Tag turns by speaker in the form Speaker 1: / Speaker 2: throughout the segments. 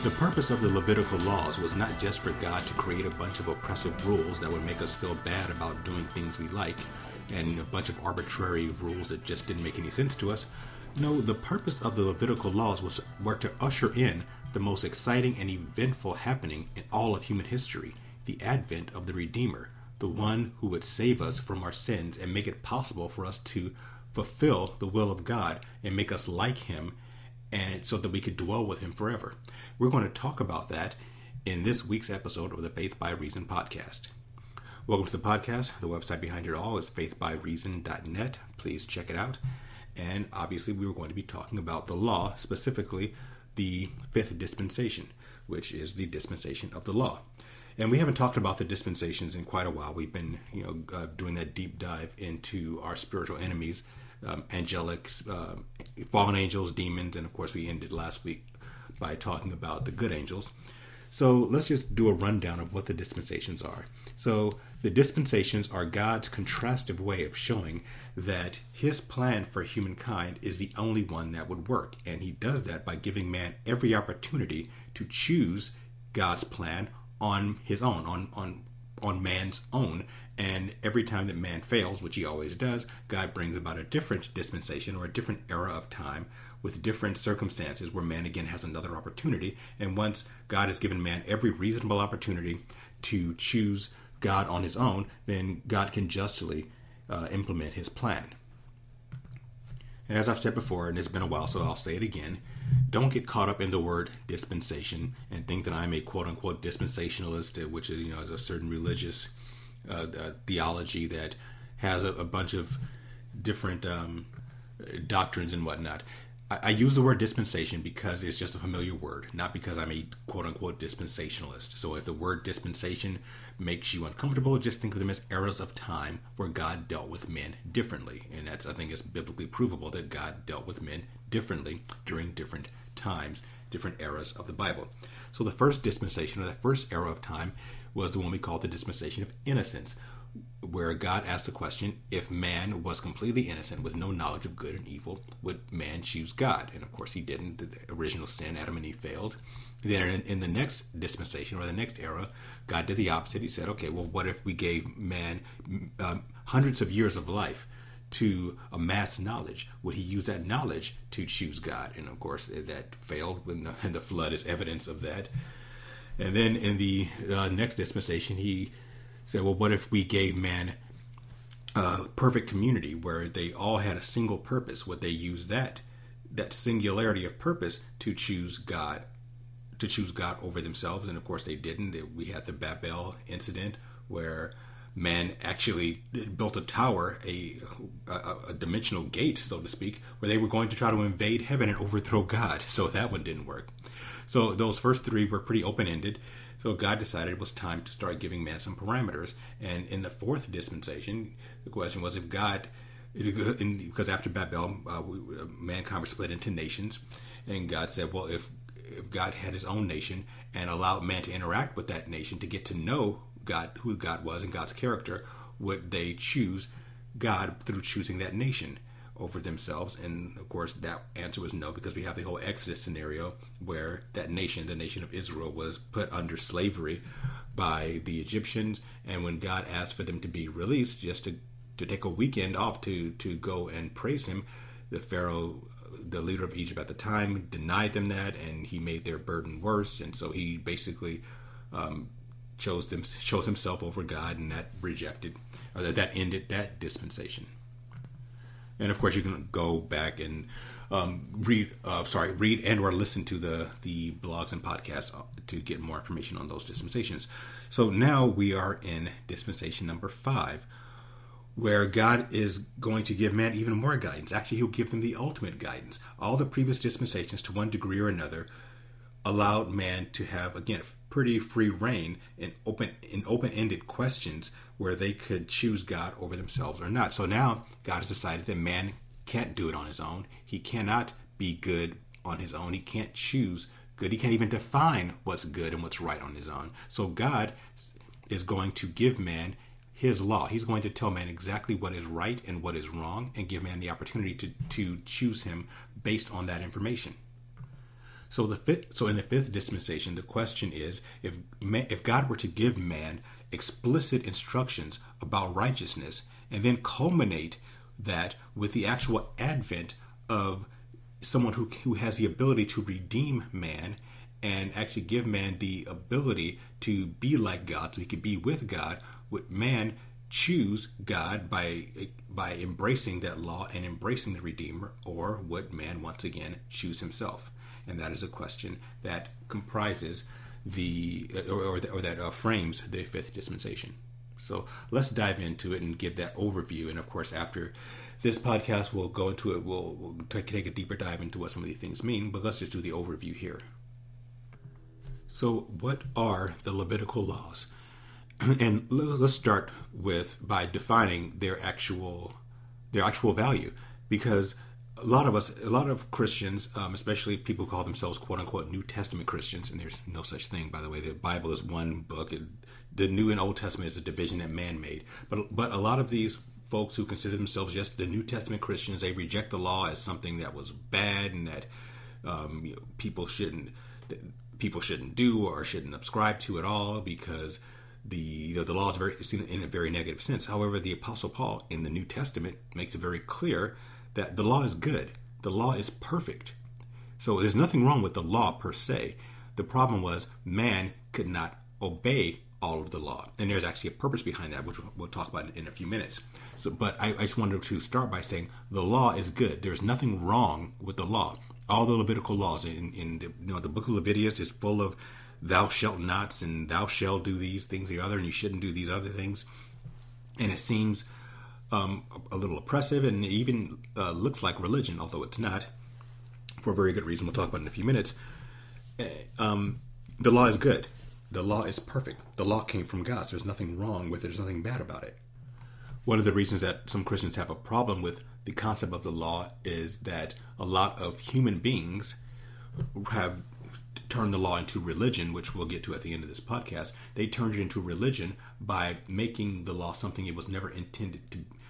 Speaker 1: The purpose of the Levitical laws was not just for God to create a bunch of oppressive rules that would make us feel bad about doing things we like, and a bunch of arbitrary rules that just didn't make any sense to us. No, the purpose of the Levitical laws were to usher in the most exciting and eventful happening in all of human history, the advent of the Redeemer, the one who would save us from our sins and make it possible for us to fulfill the will of God and make us like Him, and so that we could dwell with Him forever. We're going to talk about that in this week's episode of the Faith by Reason podcast. Welcome to the podcast. The website behind it all is faithbyreason.net. Please check it out. And obviously we were going to be talking about the law, specifically the fifth dispensation, which is the dispensation of the law. And we haven't talked about the dispensations in quite a while. We've been, doing that deep dive into our spiritual enemies, angelics, fallen angels, demons, and of course we ended last week by talking about the good angels. So let's just do a rundown of what the dispensations are. So the dispensations are God's contrastive way of showing that His plan for humankind is the only one that would work. And He does that by giving man every opportunity to choose God's plan on his own, on man's own. And every time that man fails, which He always does, God brings about a different dispensation or a different era of time with different circumstances where man again has another opportunity. And once God has given man every reasonable opportunity to choose God on his own, then God can justly implement His plan. And as I've said before, and it's been a while, so I'll say it again, don't get caught up in the word dispensation and think that I'm a quote-unquote dispensationalist, which is, is a certain religious theology that has a bunch of different doctrines and whatnot. I use the word dispensation because it's just a familiar word, not because I'm a quote-unquote dispensationalist. So if the word dispensation makes you uncomfortable, just think of them as eras of time where God dealt with men differently. And I think it's biblically provable that God dealt with men differently during different times, different eras of the Bible. So the first dispensation, or the first era of time, was the one we call the dispensation of innocence, where God asked the question, if man was completely innocent with no knowledge of good and evil, would man choose God? And of course he didn't. The original sin, Adam and Eve, failed. Then in the next dispensation, or the next era, God did the opposite. He said, okay, well, what if we gave man hundreds of years of life to amass knowledge? Would he use that knowledge to choose God? And of course that failed, and the flood is evidence of that. And then in the next dispensation, he said, well, what if we gave man a perfect community where they all had a single purpose? Would they use that singularity of purpose to choose God over themselves? And of course they didn't. We had the Babel incident where man actually built a tower, a dimensional gate, so to speak, where they were going to try to invade heaven and overthrow God. So that one didn't work. So those first three were pretty open-ended. So God decided it was time to start giving man some parameters. And in the fourth dispensation, the question was if God, because after Babel, mankind was split into nations. And God said, well, if God had His own nation and allowed man to interact with that nation to get to know God, who God was and God's character, would they choose God through choosing that nation over themselves? And of course that answer was no, because we have the whole Exodus scenario where that nation, the nation of Israel, was put under slavery by the Egyptians. And when God asked for them to be released, just to take a weekend off to go and praise Him, the Pharaoh, the leader of Egypt at the time, denied them that, and he made their burden worse. And so he basically chose himself over God, and that ended that dispensation. And of course, you can go back and read and or listen to the blogs and podcasts to get more information on those dispensations. So now we are in dispensation number 5, where God is going to give man even more guidance. Actually, He'll give them the ultimate guidance. All the previous dispensations, to one degree or another, allowed man to have, again, pretty free reign in open-ended questions where they could choose God over themselves or not. So now God has decided that man can't do it on his own. He cannot be good on his own. He can't choose good. He can't even define what's good and what's right on his own. So God is going to give man His law. He's going to tell man exactly what is right and what is wrong, and give man the opportunity to choose Him based on that information. So in the fifth dispensation, the question is, if God were to give man explicit instructions about righteousness and then culminate that with the actual advent of someone who has the ability to redeem man and actually give man the ability to be like God so he could be with God, would man choose God by embracing that law and embracing the Redeemer, or would man once again choose himself? And that is a question that comprises that frames the fifth dispensation. So let's dive into it and give that overview. And of course, after this podcast, we'll go into it. We'll take a deeper dive into what some of these things mean. But let's just do the overview here. So, what are the Levitical laws? And let's start by defining their actual value, because a lot of Christians, especially people who call themselves "quote unquote" New Testament Christians, and there's no such thing, by the way. The Bible is one book. The New and Old Testament is a division that man made. But a lot of these folks who consider themselves just the New Testament Christians, they reject the law as something that was bad and that people shouldn't do or shouldn't subscribe to at all, because the law is seen in a very negative sense. However, the Apostle Paul in the New Testament makes it very clear that the law is good. The law is perfect. So there's nothing wrong with the law per se. The problem was man could not obey all of the law. And there's actually a purpose behind that, which we'll talk about in a few minutes. But I just wanted to start by saying the law is good. There's nothing wrong with the law. All the Levitical laws in the book of Leviticus is full of thou shalt nots and thou shalt do these things or the other, and you shouldn't do these other things. And it seems a little oppressive, and it even looks like religion, although it's not, for a very good reason we'll talk about in a few minutes. The law is good. The law is perfect. The law came from God, so there's nothing wrong with it. There's nothing bad about it. One of the reasons that some Christians have a problem with the concept of the law is that a lot of human beings have turned the law into religion, which we'll get to at the end of this podcast. They turned it into religion by making the law something it was never intended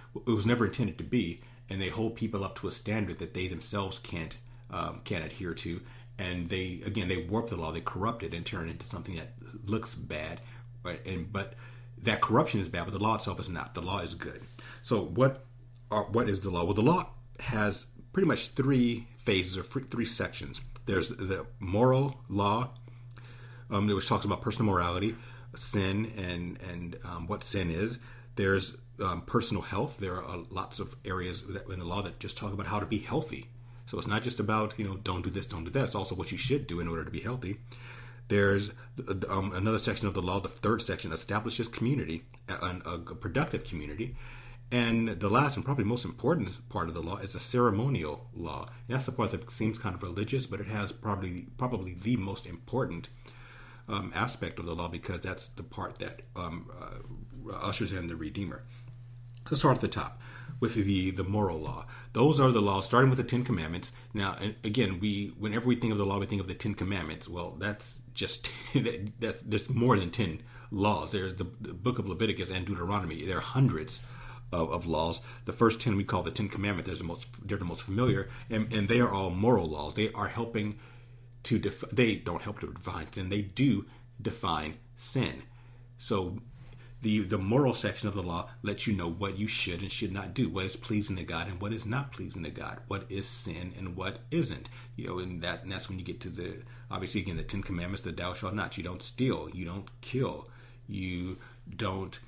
Speaker 1: to be, and they hold people up to a standard that they themselves can't adhere to. And they warp the law, they corrupt it and turn it into something that looks bad, right? But that corruption is bad, but the law itself is not. The law is good. So what is the law? Well, the law has pretty much three phases or three sections. There's the moral law, which talks about personal morality, sin, and what sin is. There's personal health. There are lots of areas in the law that just talk about how to be healthy. So it's not just about, don't do this, don't do that. It's also what you should do in order to be healthy. There's another section of the law, the third section, establishes community, a productive community. And the last and probably most important part of the law is the ceremonial law. And that's the part that seems kind of religious, but it has probably the most important aspect of the law, because that's the part that ushers in the Redeemer. Let's start at the top with the moral law. Those are the laws, starting with the Ten Commandments. Now, again, whenever we think of the law, we think of the Ten Commandments. Well, that's just there's more than 10 laws. There's the book of Leviticus and Deuteronomy. There are hundreds of laws. The first 10 we call the Ten Commandments. They're the most familiar, and they are all moral laws. They are helping to they don't help to define sin. They do define sin. So the moral section of the law lets you know what you should and should not do, what is pleasing to God and what is not pleasing to God, what is sin and what isn't. And that's when you get to the Ten Commandments, the thou shalt not. You don't steal, you don't kill, you don't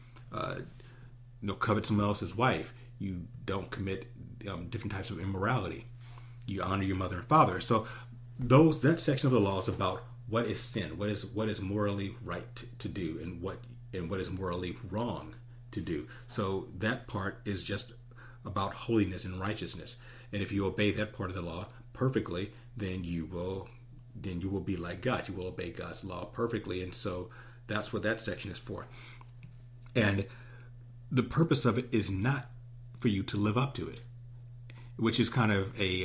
Speaker 1: covet someone else's wife, you don't commit different types of immorality, you honor your mother and father. So that section of the law is about what is sin, what is morally right to do, and what is morally wrong to do. So that part is just about holiness and righteousness. And if you obey that part of the law perfectly, then you will be like God. You will obey God's law perfectly. And so that's what that section is for. And the purpose of it is not for you to live up to it, which is kind of a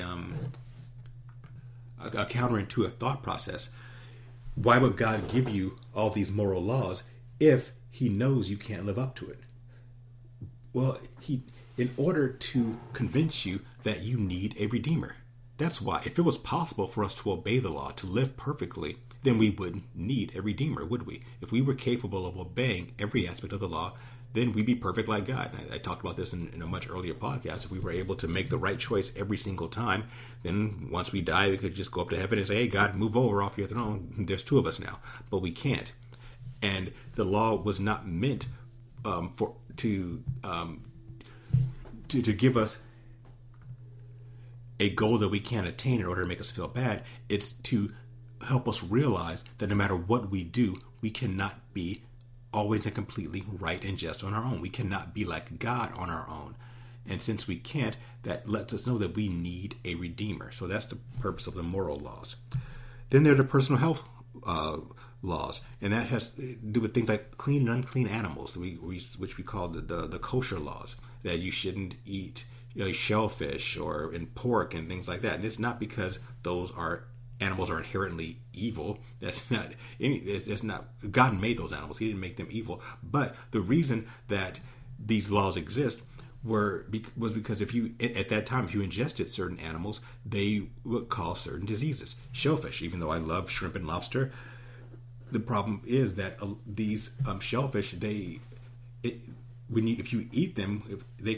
Speaker 1: counterintuitive thought process. Why would God give you all these moral laws if he knows you can't live up to it? Well, in order to convince you that you need a redeemer. That's why, if it was possible for us to obey the law, to live perfectly, then we wouldn't need a redeemer, would we? If we were capable of obeying every aspect of the law, then we'd be perfect like God. And I talked about this in a much earlier podcast. If we were able to make the right choice every single time, then once we die, we could just go up to heaven and say, hey, God, move over off your throne. There's two of us now. But we can't. And the law was not meant to give us a goal that we can't attain in order to make us feel bad. It's to help us realize that no matter what we do, we cannot be always and completely right and just on our own. We cannot be like God on our own. And since we can't, that lets us know that we need a redeemer. So that's the purpose of the moral laws. Then there are the personal health laws, and that has to do with things like clean and unclean animals, which we call the kosher laws, that you shouldn't eat shellfish and pork and things like that. And it's not because those animals are inherently evil. That's not. It's not. God made those animals. He didn't make them evil. But the reason that these laws exist was because if you ingested certain animals, they would cause certain diseases. Shellfish, even though I love shrimp and lobster, the problem is that these shellfish, if you eat them, they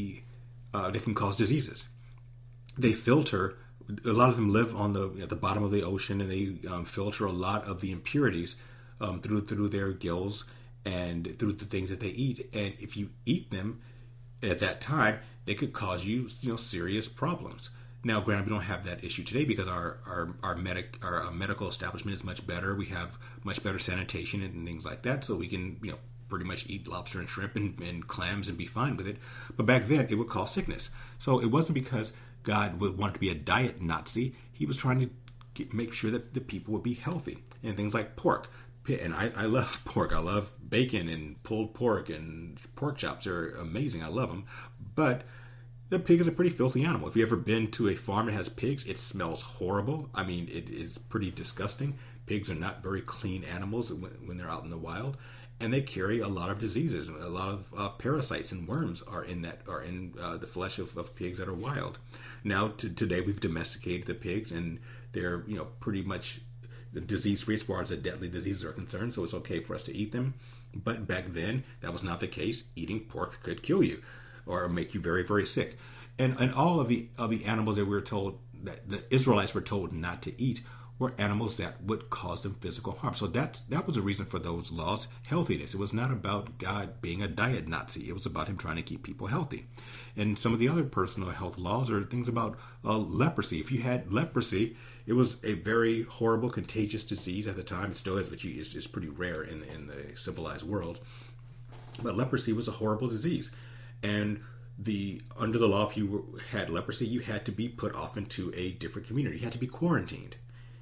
Speaker 1: can cause diseases. They filter. A lot of them live on at the bottom of the ocean, and they filter a lot of the impurities through their gills and through the things that they eat. And if you eat them at that time, they could cause you serious problems. Now, granted, we don't have that issue today because our medical establishment is much better. We have much better sanitation and things like that, so we can pretty much eat lobster and shrimp and clams and be fine with it. But back then, it would cause sickness. So it wasn't because God wanted to be a diet Nazi. He was trying to make sure that the people would be healthy. And things like pork. And I love pork. I love bacon and pulled pork, and pork chops are amazing. I love them. But the pig is a pretty filthy animal. If you've ever been to a farm that has pigs, it smells horrible. I mean, it is pretty disgusting. Pigs are not very clean animals when they're out in the wild. And they carry a lot of diseases. A lot of parasites and worms are in the flesh of pigs that are wild. Now, today we've domesticated the pigs, and they're pretty much disease-free as far as the deadly diseases are concerned. So it's okay for us to eat them. But back then, that was not the case. Eating pork could kill you or make you very, very sick. And all of the animals that we were told that the Israelites were told not to eat were animals that would cause them physical harm. So that was the reason for those laws, healthiness. It was not about God being a diet Nazi. It was about him trying to keep people healthy. And some of the other personal health laws are things about leprosy. If you had leprosy, it was a very horrible, contagious disease at the time. It still is, but it's pretty rare in the civilized world. But leprosy was a horrible disease. And under the law, if you had leprosy, you had to be put off into a different community. You had to be quarantined.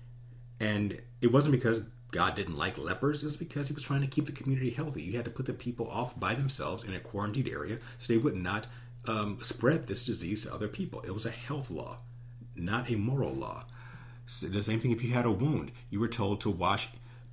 Speaker 1: And it wasn't because God didn't like lepers. It was because he was trying to keep the community healthy. You had to put the people off by themselves in a quarantined area so they would not spread this disease to other people. It was a health law, not a moral law. So the same thing if you had a wound. You were told to wash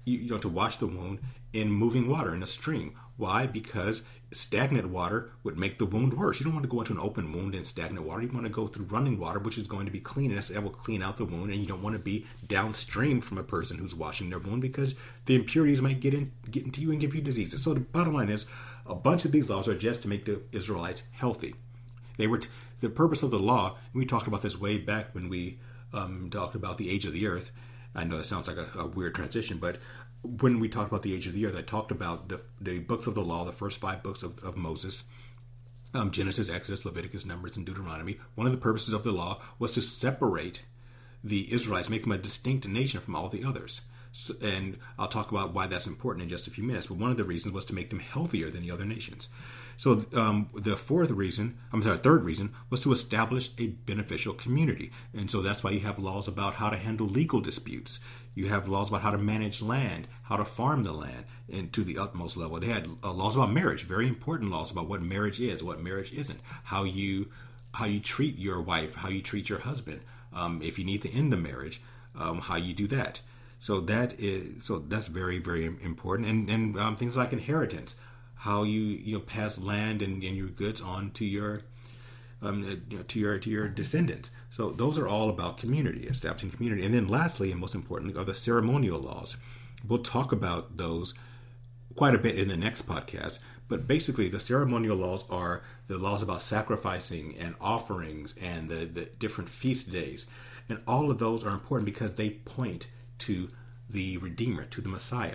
Speaker 1: the wound in moving water in a stream. Why? Because stagnant water would make the wound worse. You don't want to go into an open wound in stagnant water. You want to go through running water, which is going to be clean, and that will clean out the wound. And you don't want to be downstream from a person who's washing their wound because the impurities might get into you and give you diseases. So the bottom line is, a bunch of these laws are just to make the Israelites healthy. They were the purpose of the law. And we talked about this way back when we talked about the age of the earth. I know that sounds like a weird transition, but when we talked about the age of the earth, I talked about the books of the law, the first 5 books of Moses, Genesis, Exodus, Leviticus, Numbers, and Deuteronomy. One of the purposes of the law was to separate the Israelites, make them a distinct nation from all the others. So, and I'll talk about why that's important in just a few minutes, but one of the reasons was to make them healthier than the other nations. So the third reason was to establish a beneficial community. And so that's why you have laws about how to handle legal disputes. You have laws about how to manage land, how to farm the land, and to the utmost level. They had laws about marriage, very important laws about what marriage is, what marriage isn't, how you treat your wife, how you treat your husband, if you need to end the marriage, how you do that. So that's very, very important. And things like inheritance, how you pass land and your goods on to your to your descendants. So those are all about community, establishing community. And then lastly, and most importantly, are the ceremonial laws. We'll talk about those quite a bit in the next podcast. But basically, the ceremonial laws are the laws about sacrificing and offerings and the different feast days. And all of those are important because they point to the Redeemer, to the Messiah.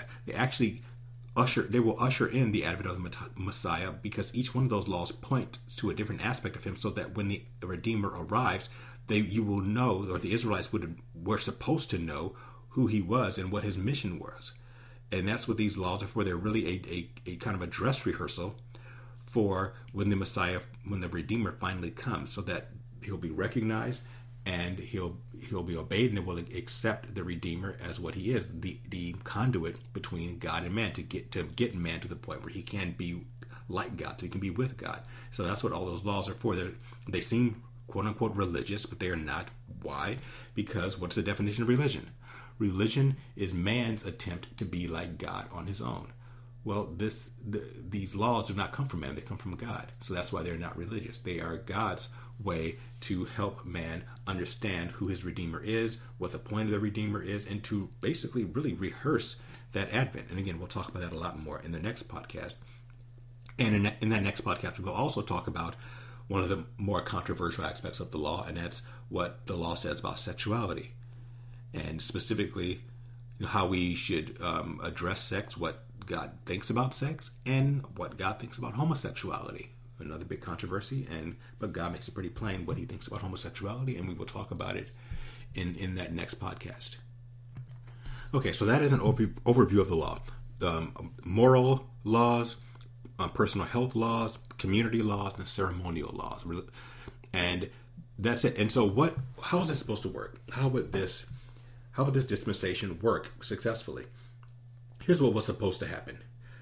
Speaker 1: They will usher in the advent of the Messiah, because each one of those laws point to a different aspect of him, so that when the Redeemer arrives, you will know, or the Israelites were supposed to know, who he was and what his mission was. And that's what these laws are for. They're really a kind of a dress rehearsal for when the Redeemer finally comes, so that he'll be recognized and he'll be obeyed, and it will accept the Redeemer as what he is, the conduit between God and man, to get man to the point where he can be like God, so he can be with God. So that's what all those laws are for. They seem quote unquote religious, but they are not. Why? Because what's the definition of religion? Religion is man's attempt to be like God on his own. Well, these laws do not come from man, they come from God. So that's why they're not religious. They are God's way to help man understand who his Redeemer is, what the point of the Redeemer is, and to basically really rehearse that advent. And again, we'll talk about that a lot more in the next podcast. And in that next podcast, we'll also talk about one of the more controversial aspects of the law, and that's what the law says about sexuality. And specifically, how we should address sex, what God thinks about sex, and what God thinks about homosexuality. Another big controversy, but God makes it pretty plain what he thinks about homosexuality, and we will talk about it in that next podcast. Okay, so that is an overview of the law. Moral laws, personal health laws, community laws, and ceremonial laws. And that's it. And so how is this supposed to work? How would this dispensation work successfully? Here's what was supposed to happen.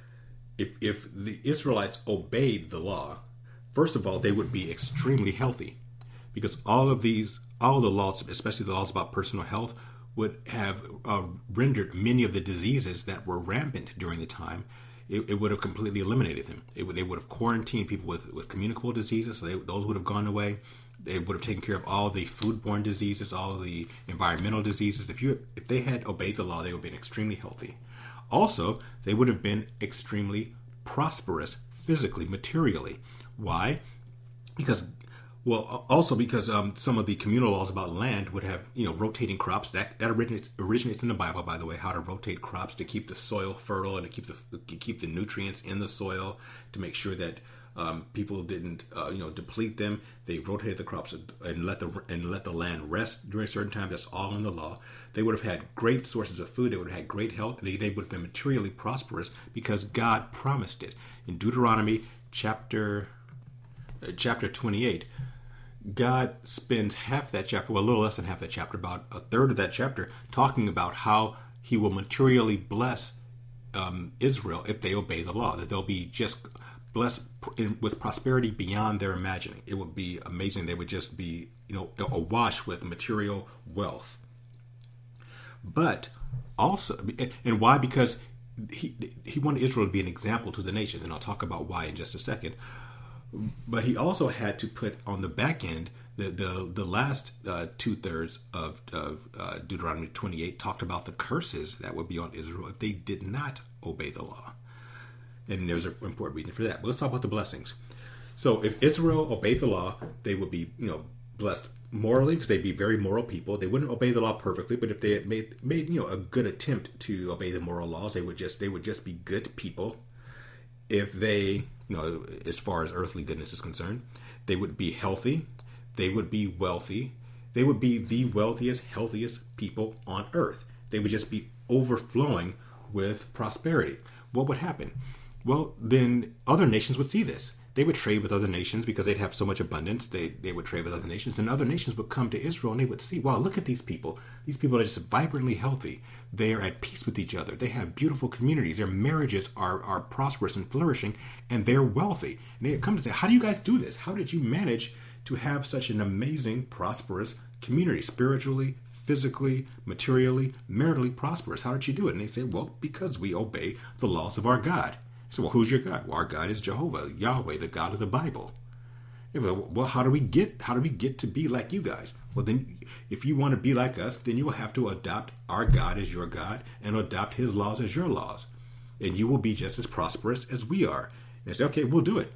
Speaker 1: If the Israelites obeyed the law, first of all, they would be extremely healthy, because all the laws, especially the laws about personal health, would have rendered many of the diseases that were rampant during the time. It would have completely eliminated them. They would have quarantined people with communicable diseases, so those would have gone away. They would have taken care of all the foodborne diseases, all the environmental diseases. If they had obeyed the law, they would have been extremely healthy. Also, they would have been extremely prosperous physically, materially. Why? Because some of the communal laws about land would have, rotating crops. That originates in the Bible, by the way, how to rotate crops to keep the soil fertile and to keep the nutrients in the soil, to make sure that people didn't, deplete them. They rotated the crops and let the land rest during certain times. That's all in the law. They would have had great sources of food. They would have had great health. And they would have been materially prosperous because God promised it. In Deuteronomy chapter 28, God spends half that chapter, well, a little less than half that chapter, about a third of that chapter, talking about how he will materially bless Israel if they obey the law, that they'll be just blessed with prosperity beyond their imagining. It would be amazing. They would just be, awash with material wealth. But also, and why? Because he wanted Israel to be an example to the nations, and I'll talk about why in just a second. But he also had to put on the back end, the last 2/3 of Deuteronomy 28 talked about the curses that would be on Israel if they did not obey the law. And there's an important reason for that. But let's talk about the blessings. So if Israel obeyed the law, they would be, blessed morally, because they'd be very moral people. They wouldn't obey the law perfectly, but if they had made a good attempt to obey the moral laws, they would just be good people. If they, as far as earthly goodness is concerned, they would be healthy. They would be wealthy. They would be the wealthiest, healthiest people on earth. They would just be overflowing with prosperity. What would happen? Well, then other nations would see this. They would trade with other nations because they'd have so much abundance. They would trade with other nations, and other nations would come to Israel and they would see, wow, look at these people. These people are just vibrantly healthy. They are at peace with each other. They have beautiful communities. Their marriages are prosperous and flourishing, and they're wealthy. And they come to say, how do you guys do this? How did you manage to have such an amazing, prosperous community, spiritually, physically, materially, maritally prosperous? How did you do it? And they say, well, because we obey the laws of our God. So, well, who's your God? Well, our God is Jehovah, Yahweh, the God of the Bible. Well, how do we get to be like you guys? Well, then, if you want to be like us, then you will have to adopt our God as your God and adopt His laws as your laws, and you will be just as prosperous as we are. And they say, okay, we'll do it.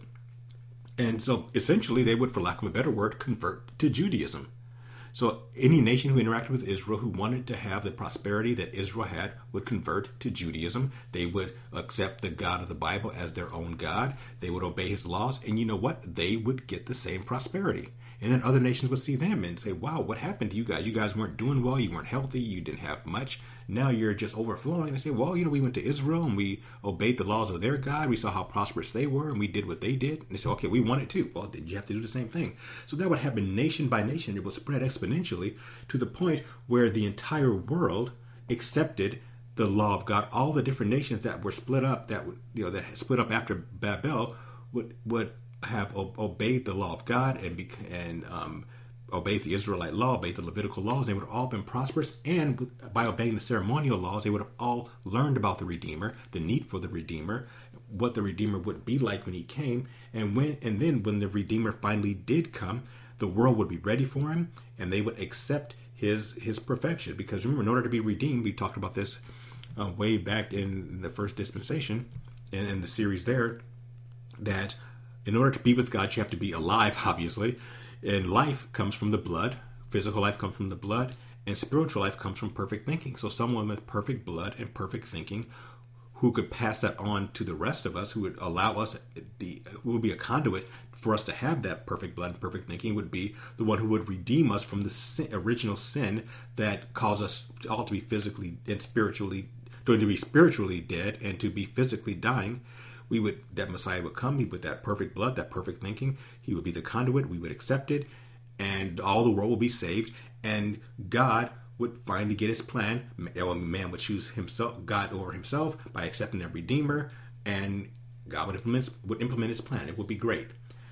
Speaker 1: And so, essentially, they would, for lack of a better word, convert to Judaism. So any nation who interacted with Israel who wanted to have the prosperity that Israel had would convert to Judaism. They would accept the God of the Bible as their own God. They would obey His laws. And you know what? They would get the same prosperity. And then other nations would see them and say, wow, what happened to you guys? You guys weren't doing well. You weren't healthy. You didn't have much. Now you're just overflowing. And they say, well, we went to Israel and we obeyed the laws of their God. We saw how prosperous they were and we did what they did. And they say, okay, we want it too. Well, then you have to do the same thing. So that would happen nation by nation. It would spread exponentially to the point where the entire world accepted the law of God. All the different nations that were split up, that split up after Babel, would have obeyed the law of God and obeyed the Israelite law, obeyed the Levitical laws. They would have all been prosperous, and by obeying the ceremonial laws, they would have all learned about the Redeemer, the need for the Redeemer, what the Redeemer would be like when He came, and then when the Redeemer finally did come, the world would be ready for Him, and they would accept His perfection. Because remember, in order to be redeemed, we talked about this way back in the first dispensation, and in the series there, that in order to be with God, you have to be alive, obviously. And life comes from the blood. Physical life comes from the blood. And spiritual life comes from perfect thinking. So someone with perfect blood and perfect thinking who could pass that on to the rest of us, who would allow us, who would be a conduit for us to have that perfect blood and perfect thinking, would be the one who would redeem us from the original sin that caused us all to be physically and spiritually, to be spiritually dead and to be physically dying. That Messiah would come with that perfect blood, that perfect thinking. He would be the conduit. We would accept it, and all the world will be saved. And God would finally get His plan. Man would choose God over himself by accepting that Redeemer, and God would implement His plan. It would be great.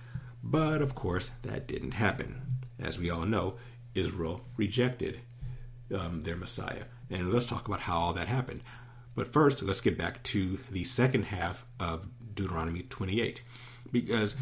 Speaker 1: But of course, that didn't happen. As we all know, Israel rejected their Messiah, and let's talk about how all that happened. But first, let's get back to the second half of Deuteronomy 28. Because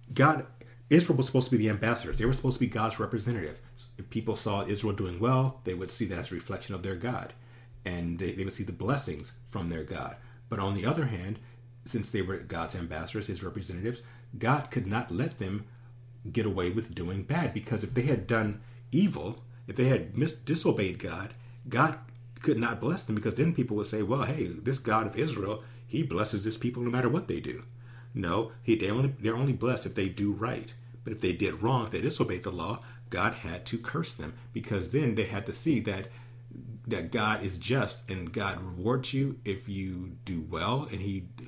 Speaker 1: Israel was supposed to be the ambassadors. They were supposed to be God's representative. If people saw Israel doing well, they would see that as a reflection of their God. And they would see the blessings from their God. But on the other hand, since they were God's ambassadors, His representatives, God could not let them get away with doing bad. Because if they had done evil, if they had disobeyed God, God could not bless them, because then people would say, well, hey, this God of Israel, He blesses His people no matter what they do. No, they're only blessed if they do right. But if they did wrong, if they disobeyed the law, God had to curse them, because then they had to see that God is just, and God rewards you if you do well, and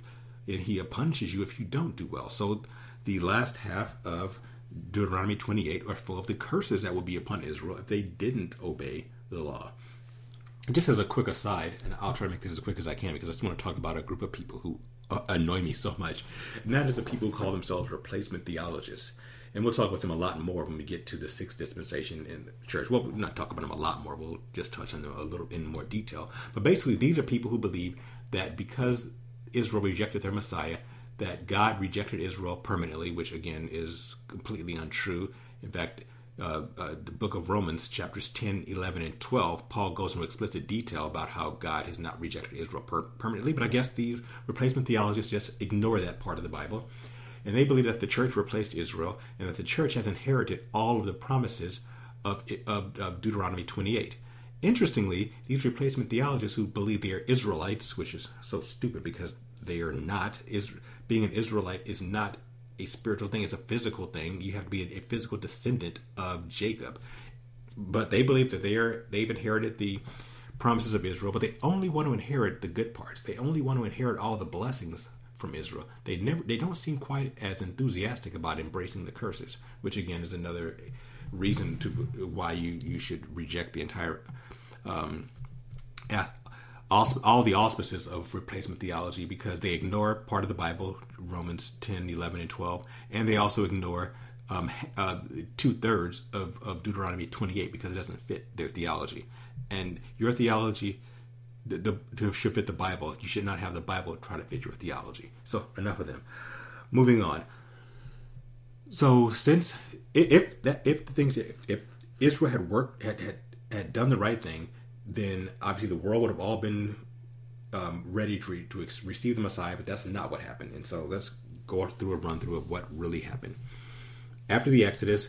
Speaker 1: He punishes you if you don't do well. So the last half of Deuteronomy 28 are full of the curses that will be upon Israel if they didn't obey the law. Just as a quick aside, and I'll try to make this as quick as I can, because I just want to talk about a group of people who annoy me so much, and that is the people who call themselves replacement theologists. And we'll talk with them a lot more when we get to the sixth dispensation in the church. Well, we'll not talk about them a lot more. We'll just touch on them a little in more detail. But basically, these are people who believe that because Israel rejected their Messiah, that God rejected Israel permanently, which again is completely untrue. In fact, the book of Romans, chapters 10, 11, and 12, Paul goes into explicit detail about how God has not rejected Israel permanently. But I guess the replacement theologists just ignore that part of the Bible. And they believe that the church replaced Israel, and that the church has inherited all of the promises of Deuteronomy 28. Interestingly, these replacement theologists who believe they are Israelites, which is so stupid because they are not. Being an Israelite is not a spiritual thing, it's a physical thing. You have to be a physical descendant of Jacob. But they believe that they've inherited the promises of Israel, but they only want to inherit the good parts. They only want to inherit all the blessings from Israel. They don't seem quite as enthusiastic about embracing the curses, which again is another reason to why you should reject the entire all the auspices of replacement theology, because they ignore part of the Bible, Romans 10, 11, and 12, and they also ignore 2/3 of Deuteronomy 28 because it doesn't fit their theology. And your theology should fit the Bible. You should not have the Bible try to fit your theology. So enough of them. Moving on. So since if Israel had worked had done the right thing, then obviously the world would have all been ready to receive the Messiah. But that's not what happened. And so let's go through a run through of what really happened after the Exodus.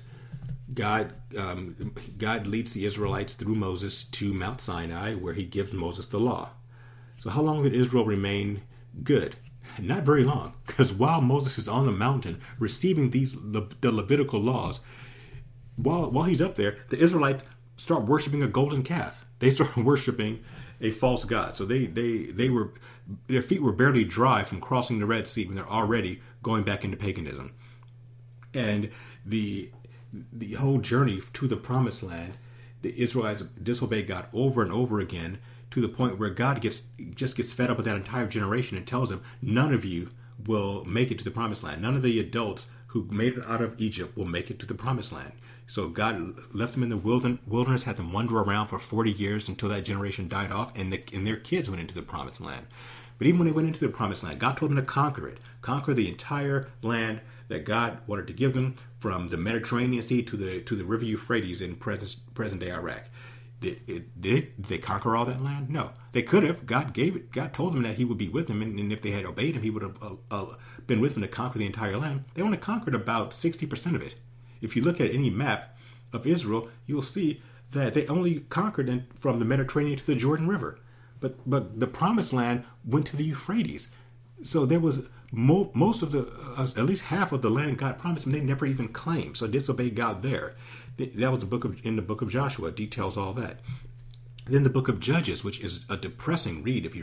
Speaker 1: God leads the Israelites through Moses to Mount Sinai, where he gives Moses the law. So how long did Israel remain good? Not very long, because while Moses is on the mountain receiving the Levitical laws, while he's up there, the Israelites start worshiping a golden calf. They start worshiping a false god. So their feet were barely dry from crossing the Red Sea when they're already going back into paganism. And the whole journey to the Promised Land, the Israelites disobey God over and over again, to the point where God gets fed up with that entire generation and tells them, none of you will make it to the Promised Land. None of the adults who made it out of Egypt will make it to the Promised Land. So God left them in the wilderness, had them wander around for 40 years until that generation died off, and their kids went into the Promised Land. But even when they went into the Promised Land, God told them to conquer the entire land that God wanted to give them, from the Mediterranean Sea to the River Euphrates in present day Iraq. Did they conquer all that land? No. They could have. God gave it. God told them that he would be with them, and if they had obeyed him, he would have been with them to conquer the entire land. They only conquered about 60% of it. If you look at any map of Israel, you'll see that they only conquered from the Mediterranean to the Jordan River. But the Promised Land went to the Euphrates. So there was most of the, at least half of the land God promised them, they never even claimed. So disobeyed God there. That was in the book of Joshua. It details all that. Then the book of Judges, which is a depressing read if you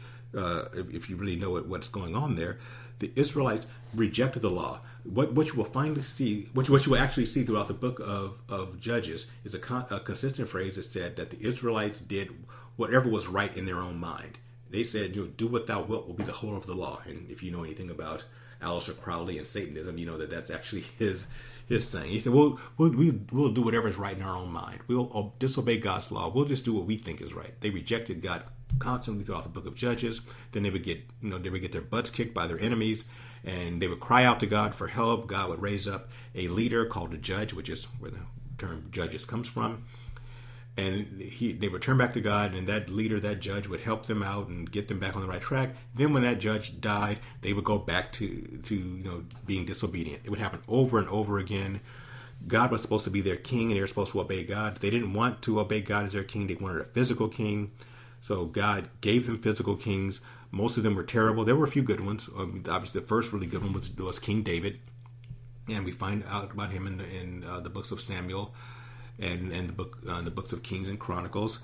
Speaker 1: really know what's going on there. The Israelites rejected the law. What you will finally see, what you will actually see throughout the book of Judges, is a consistent phrase that said that the Israelites did whatever was right in their own mind. They said, do what thou wilt will be the whole of the law. And if you know anything about Aleister Crowley and Satanism, you know that that's actually his saying. He said, we'll do whatever is right in our own mind. We'll disobey God's law. We'll just do what we think is right. They rejected God constantly throughout the book of Judges. Then they would get their butts kicked by their enemies, and they would cry out to God for help. God would raise up a leader called a judge, which is where the term judges comes from. And they would turn back to God, and that leader, that judge, would help them out and get them back on the right track. Then when that judge died, they would go back to being disobedient. It would happen over and over again. God was supposed to be their king, and they were supposed to obey God. They didn't want to obey God as their king. They wanted a physical king. So God gave them physical kings. Most of them were terrible. There were a few good ones. Obviously, the first really good one was King David, and we find out about him in the books of Samuel and the books of Kings and Chronicles.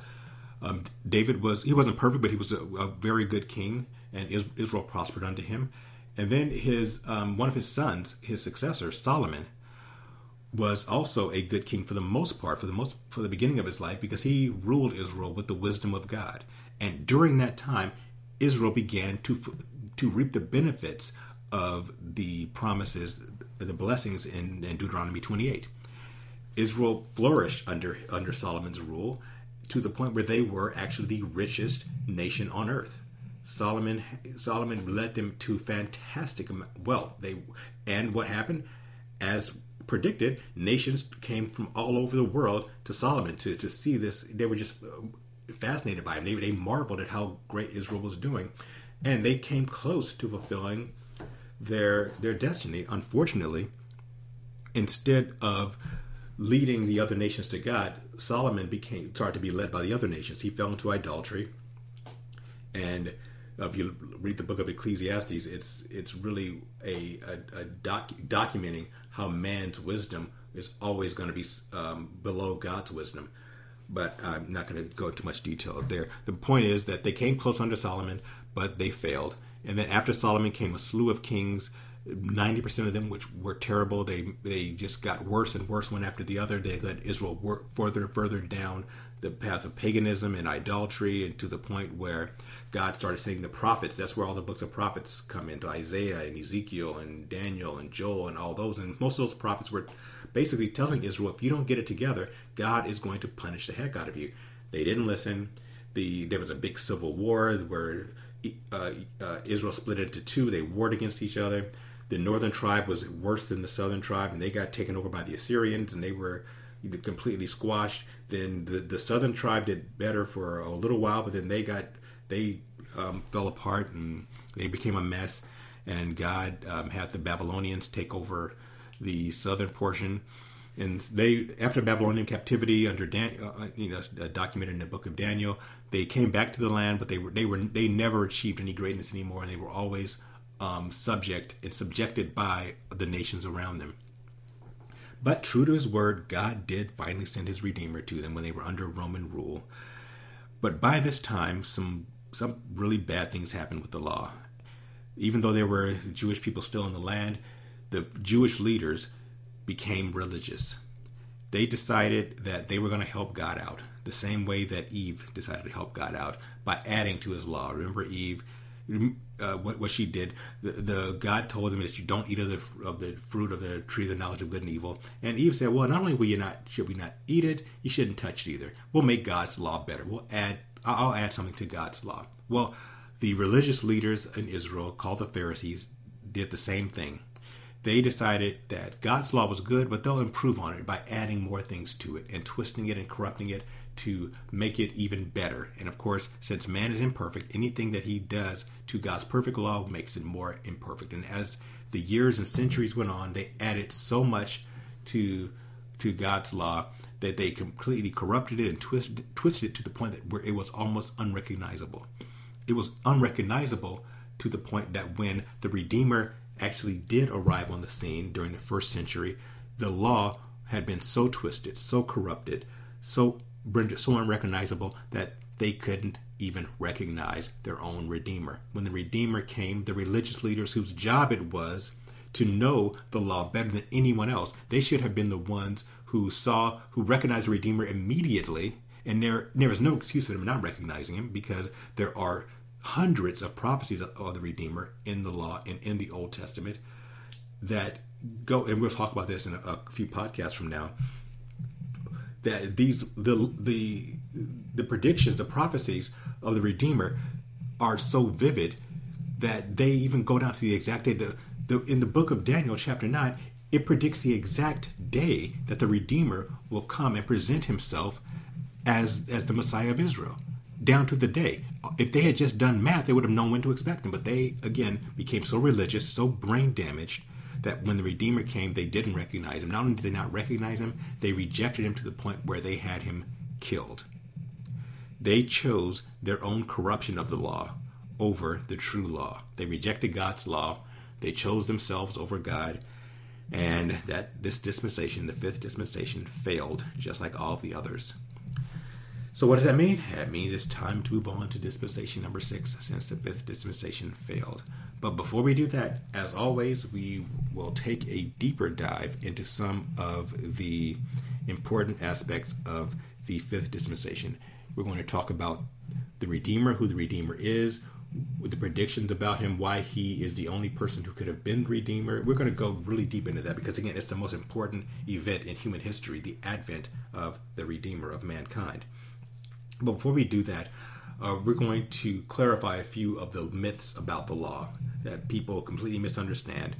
Speaker 1: David wasn't perfect, but he was a very good king, and Israel prospered under him. And then one of his sons, his successor, Solomon, was also a good king for the most part, for the beginning of his life, because he ruled Israel with the wisdom of God. And during that time, Israel began to reap the benefits of the promises, the blessings in Deuteronomy 28. Israel flourished under Solomon's rule to the point where they were actually the richest nation on earth. Solomon led them to fantastic wealth. And what happened? As predicted, nations came from all over the world to Solomon to see this. They were just fascinated by him. They marveled at how great Israel was doing, and they came close to fulfilling their destiny. Unfortunately, instead of leading the other nations to God, Solomon started to be led by the other nations. He fell into idolatry, and if you read the book of Ecclesiastes, it's really documenting how man's wisdom is always going to be below God's wisdom. But I'm not going to go into much detail there. The point is that they came close under Solomon, but they failed. And then after Solomon came a slew of kings, 90% of them which were terrible. They just got worse and worse one after the other. They led Israel further and further down the path of paganism and idolatry, and to the point where God started sending the prophets. That's where all the books of prophets come into, Isaiah and Ezekiel and Daniel and Joel and all those. And most of those prophets were basically telling Israel, if you don't get it together, God is going to punish the heck out of you. They didn't listen. There was a big civil war where Israel split into two. They warred against each other. the northern tribe was worse than the southern tribe, and they got taken over by the Assyrians, and they were completely squashed. Then the southern tribe did better for a little while, but then they fell apart and they became a mess. And God had the Babylonians take over the southern portion. And they, after Babylonian captivity under documented in the book of Daniel, they came back to the land, but they never achieved any greatness anymore, and they were always subjected by the nations around them. But true to his word, God did finally send his Redeemer to them when they were under Roman rule. But by this time, some really bad things happened with the law. Even though there were Jewish people still in the land, the Jewish leaders became religious. They decided that they were going to help God out, the same way that Eve decided to help God out, by adding to his law. Remember Eve, what she did? The God told them that you don't eat of the fruit of the tree of the knowledge of good and evil. And Eve said, well, not only should we not eat it, you shouldn't touch it either. We'll make God's law better. I'll add something to God's law. Well, the religious leaders in Israel, called the Pharisees, did the same thing. They decided that God's law was good, but they'll improve on it by adding more things to it and twisting it and corrupting it to make it even better. And of course, since man is imperfect, anything that he does to God's perfect law makes it more imperfect. And as the years and centuries went on, they added so much to God's law that they completely corrupted it and twisted it to the point that where it was almost unrecognizable. It was unrecognizable to the point that when the Redeemer actually did arrive on the scene during the first century, the law had been so twisted, so corrupted, so unrecognizable that they couldn't even recognize their own Redeemer. When the Redeemer came, the religious leaders whose job it was to know the law better than anyone else, they should have been the ones who recognized the Redeemer immediately. And there is no excuse for them not recognizing him, because there are hundreds of prophecies of the Redeemer in the law and in the Old Testament that go, and we'll talk about this in a few podcasts from now, that the predictions, the prophecies of the Redeemer are so vivid that they even go down to the exact day. In the book of Daniel, chapter 9, it predicts the exact day that the Redeemer will come and present himself as the Messiah of Israel, down to the day. If they had just done math, they would have known when to expect him. But they, again, became so religious, so brain damaged, that when the Redeemer came, they didn't recognize him. Not only did they not recognize him, they rejected him to the point where they had him killed. They chose their own corruption of the law over the true law. They rejected God's law. They chose themselves over God. And that this dispensation, the fifth dispensation, failed, just like all of the others. So what does that mean? That means it's time to move on to dispensation number 6, since the fifth dispensation failed. But before we do that, as always, we will take a deeper dive into some of the important aspects of the fifth dispensation. We're going to talk about the Redeemer, who the Redeemer is, with the predictions about him, why he is the only person who could have been the Redeemer. We're going to go really deep into that because, again, it's the most important event in human history, the advent of the Redeemer of mankind. But before we do that, we're going to clarify a few of the myths about the law that people completely misunderstand.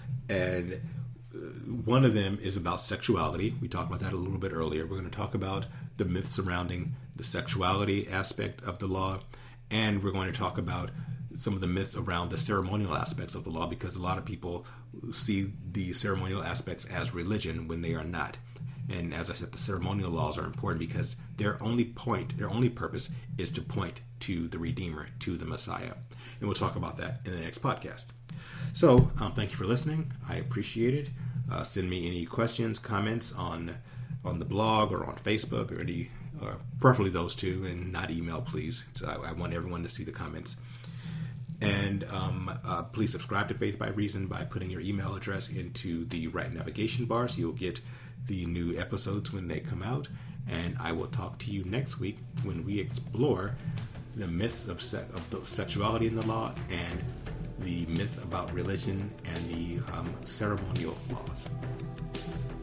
Speaker 1: And one of them is about sexuality. We talked about that a little bit earlier. We're going to talk about the myths surrounding the sexuality aspect of the law. And we're going to talk about some of the myths around the ceremonial aspects of the law, because a lot of people see the ceremonial aspects as religion when they are not. And as I said, the ceremonial laws are important because their only purpose is to point to the Redeemer, to the Messiah. And we'll talk about that in the next podcast. So thank you for listening. I appreciate it. Send me any questions, comments on the blog or on Facebook, or preferably those two, and not email, please. So I want everyone to see the comments. And please subscribe to Faith by Reason by putting your email address into the right navigation bar, so you'll get the new episodes when they come out. And I will talk to you next week when we explore the myths of sexuality in the law and the myth about religion and the ceremonial laws.